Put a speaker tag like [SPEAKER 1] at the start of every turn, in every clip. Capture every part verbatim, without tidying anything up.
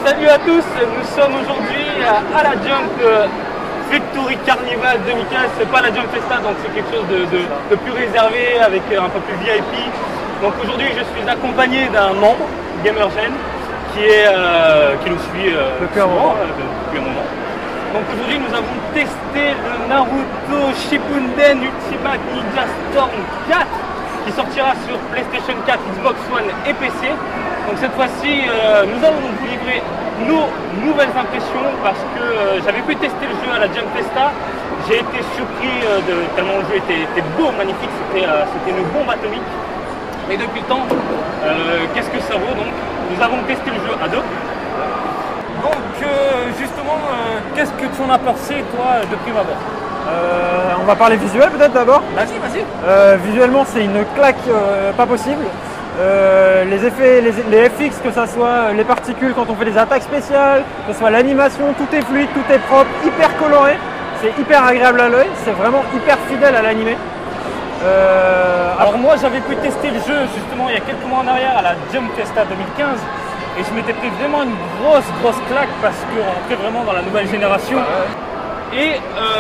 [SPEAKER 1] Salut à tous, nous sommes aujourd'hui à la Jump Victory Carnival deux mille quinze. C'est pas la Jump Festa, donc c'est quelque chose de, de, de plus réservé, avec un peu plus V I P. Donc aujourd'hui je suis accompagné d'un membre, Gamergen, qui, est, euh, qui nous suit euh,
[SPEAKER 2] depuis, souvent, un
[SPEAKER 1] euh, depuis un moment. Donc aujourd'hui nous avons testé le Naruto Shippuden Ultimate Ninja Storm quatre qui sortira sur PlayStation quatre, Xbox One et P C. Donc cette fois-ci, euh, nous allons vous livrer nos nouvelles impressions parce que euh, j'avais pu tester le jeu à la Jump Festa. J'ai été surpris euh, de tellement le jeu était, était beau, magnifique, c'était euh, une bombe atomique. Et depuis le temps, euh, qu'est-ce que ça vaut donc? Nous avons testé le jeu à deux. Donc euh, justement, euh, qu'est-ce que tu en as pensé toi de prime abord?
[SPEAKER 2] euh, On va parler visuel peut-être d'abord.
[SPEAKER 1] Vas-y, vas-y.
[SPEAKER 2] Euh, visuellement c'est une claque euh, pas possible. Euh, les effets, les, les F X, que ce soit les particules quand on fait des attaques spéciales, que ce soit l'animation, tout est fluide, tout est propre, hyper coloré. C'est hyper agréable à l'œil, c'est vraiment hyper fidèle à l'animé.
[SPEAKER 1] Euh, Alors moi j'avais pu tester le jeu justement il y a quelques mois en arrière à la Jump Festa deux mille quinze. Et je m'étais pris vraiment une grosse grosse claque parce qu'on entrait vraiment dans la nouvelle génération. Et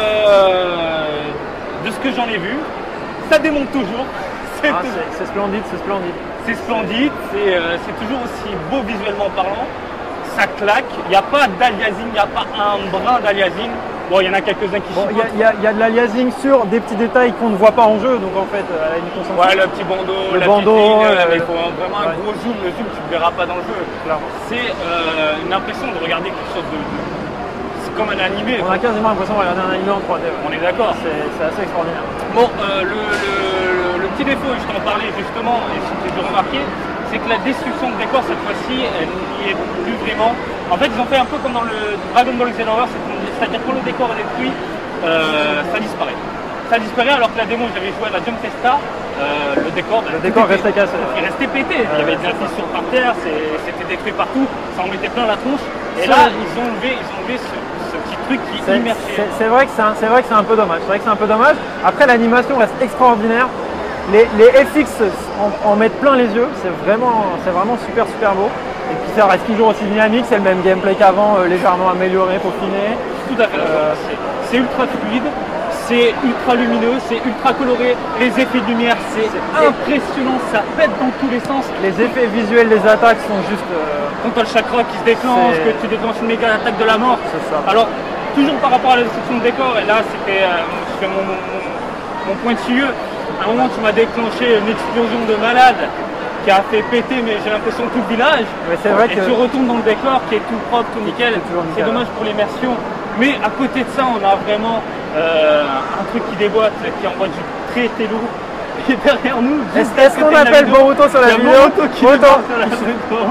[SPEAKER 1] euh, de ce que j'en ai vu, ça démonte toujours. C'est
[SPEAKER 2] ah, splendide, c'est splendide.
[SPEAKER 1] C'est splendide, c'est euh, toujours aussi beau visuellement parlant. Ça claque, il n'y a pas d'aliasing, il n'y a pas un brin d'aliasing. Bon, il y en a quelques-uns qui
[SPEAKER 2] bon, il y, y, y a de l'aliasing sur des petits détails qu'on ne voit pas en jeu, donc en fait, elle a une concentration.
[SPEAKER 1] Ouais, le petit bandeau,
[SPEAKER 2] le
[SPEAKER 1] la
[SPEAKER 2] bandeau,
[SPEAKER 1] petite ligne,
[SPEAKER 2] euh,
[SPEAKER 1] il faut vraiment un ouais. gros zoom, le zoom tu ne le verras pas dans le jeu. C'est euh, une impression de regarder quelque chose de... de c'est comme un animé.
[SPEAKER 2] On a quasiment l'impression de regarder un animé en trois D. Ouais.
[SPEAKER 1] On est d'accord.
[SPEAKER 2] C'est assez extraordinaire.
[SPEAKER 1] Bon, euh, le, le, le petit défaut, je t'en parlais justement, et ce que j'ai remarqué, c'est que la destruction de décor cette fois-ci, elle n'y est plus vraiment. En fait, ils ont fait un peu comme dans le Dragon Ball Xenoverse, c'est-à-dire quand le décor est détruit, euh, ça disparaît. Ça disparaît alors que la démo, j'avais joué à la Jump Festa, euh, le décor,
[SPEAKER 2] le décor restait cassé.
[SPEAKER 1] Il restait pété. Il y avait de la fissure par terre, c'était détruit partout, ça en mettait plein la tronche. Et là, ils ont enlevé, ils ont enlevé ce, ce petit truc qui immergeait.
[SPEAKER 2] C'est vrai que c'est un, un peu dommage. C'est vrai que c'est un peu dommage. Après, l'animation reste extraordinaire. Les, les F X en, en mettent plein les yeux. C'est vraiment, c'est vraiment super super beau. Et puis ça reste toujours aussi dynamique. C'est le même gameplay qu'avant, euh, légèrement amélioré, peaufiné.
[SPEAKER 1] Tout à fait. Euh, c'est ultra fluide. C'est ultra lumineux, c'est ultra coloré, les effets de lumière c'est impressionnant, ça pète dans tous les sens.
[SPEAKER 2] Les effets visuels des attaques sont juste... Euh...
[SPEAKER 1] Quand tu as le chakra qui se déclenche, que tu déclenches une méga attaque de la mort.
[SPEAKER 2] C'est ça.
[SPEAKER 1] Alors, toujours par rapport à la destruction de décor, et là c'était euh, mon, mon, mon pointilleux, à un moment tu m'as déclenché une explosion de malade qui a fait péter mais j'ai l'impression tout le village.
[SPEAKER 2] Mais c'est vrai
[SPEAKER 1] et
[SPEAKER 2] que...
[SPEAKER 1] tu retournes dans le décor qui est tout propre, tout nickel. C'est dommage pour l'immersion. Mais à côté de ça, on a vraiment euh, un truc qui déboîte, qui envoie du très très lourd. Et derrière nous,
[SPEAKER 2] est-ce qu'on appelle Boruto sur la vidéo?
[SPEAKER 1] Boruto qui Boruto sur la vidéo.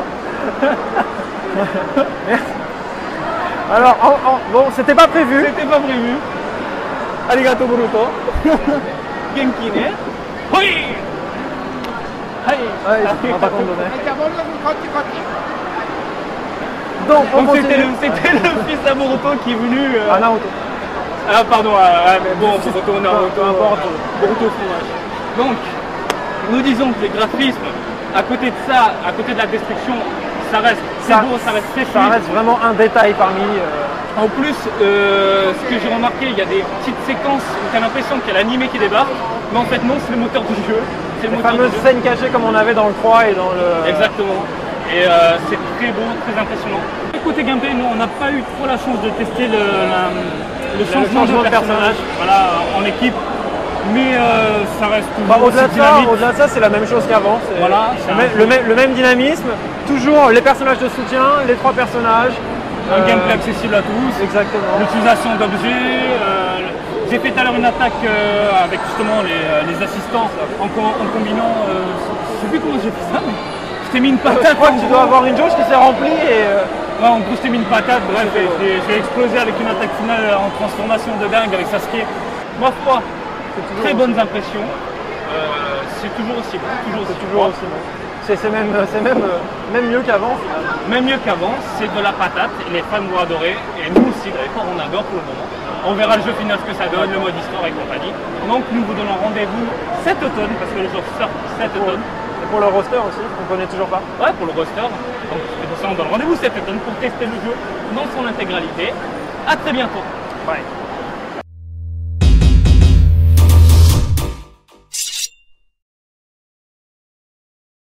[SPEAKER 2] Merci. Alors, en, en, bon, c'était pas prévu.
[SPEAKER 1] C'était pas prévu. Arigato Boruto. Genki ne. Hoi.
[SPEAKER 2] Ouais, on va pas compte donner. Donc,
[SPEAKER 1] Donc c'était le, le fils d'Aboruto qui est venu... Euh...
[SPEAKER 2] Ah, Naruto.
[SPEAKER 1] Ah, pardon, ah, mais bon, Boruto, Naruto, peu importe, Boruto fromage. Donc, nous disons que les graphismes, à côté de ça, à côté de la destruction, ça reste très beau, ça reste très
[SPEAKER 2] Ça reste vraiment un détail parmi... Euh...
[SPEAKER 1] En plus, euh, ce que j'ai remarqué, il y a des petites séquences où tu as l'impression qu'il y a l'animé qui débarque, mais en fait non, c'est le moteur du jeu.
[SPEAKER 2] C'est les fameuses scènes cachées comme on avait dans le trois et dans le...
[SPEAKER 1] Exactement. Et euh, c'est très beau, très impressionnant. Côté gameplay, nous on n'a pas eu trop la chance de tester le, la, le, changement, le changement de personnage, personnage. Voilà, en équipe. Mais euh, ça reste toujours
[SPEAKER 2] bah, au-delà de ça, au-delà de ça, c'est la même chose qu'avant.
[SPEAKER 1] Voilà,
[SPEAKER 2] le, même, le, même, le même dynamisme, toujours les personnages de soutien, les trois personnages.
[SPEAKER 1] Un euh, gameplay accessible à tous.
[SPEAKER 2] Exactement.
[SPEAKER 1] L'utilisation d'objets. Euh, J'ai fait tout à l'heure une attaque euh, avec justement les, les assistants en, en combinant. Euh, je sais plus comment j'ai fait ça, mais je t'ai mis une patate.
[SPEAKER 2] Je crois que tu dois avoir une jauge qui s'est remplie et. Euh...
[SPEAKER 1] Ouais, en gros, je t'ai mis une patate. Bref, j'ai explosé avec une attaque finale en transformation de dingue avec Sasuke. Ma foi, très bonnes impressions. Euh, c'est toujours aussi bon. Toujours aussi,
[SPEAKER 2] toujours aussi bon. C'est même, même, même mieux qu'avant.
[SPEAKER 1] Même mieux qu'avant, c'est de la patate. Et les fans vont adorer. Et nous aussi, d'accord, on adore pour le moment. On verra le jeu final ce que ça donne, le mode histoire et compagnie. Donc nous vous donnons rendez-vous cet automne, parce que le jeu sort cet automne,
[SPEAKER 2] Et pour le roster aussi, on ne connaît toujours pas.
[SPEAKER 1] Ouais, pour le roster. Donc c'est pour ça qu'on donne rendez-vous cet automne pour tester le jeu dans son intégralité. À très bientôt.
[SPEAKER 2] Bye.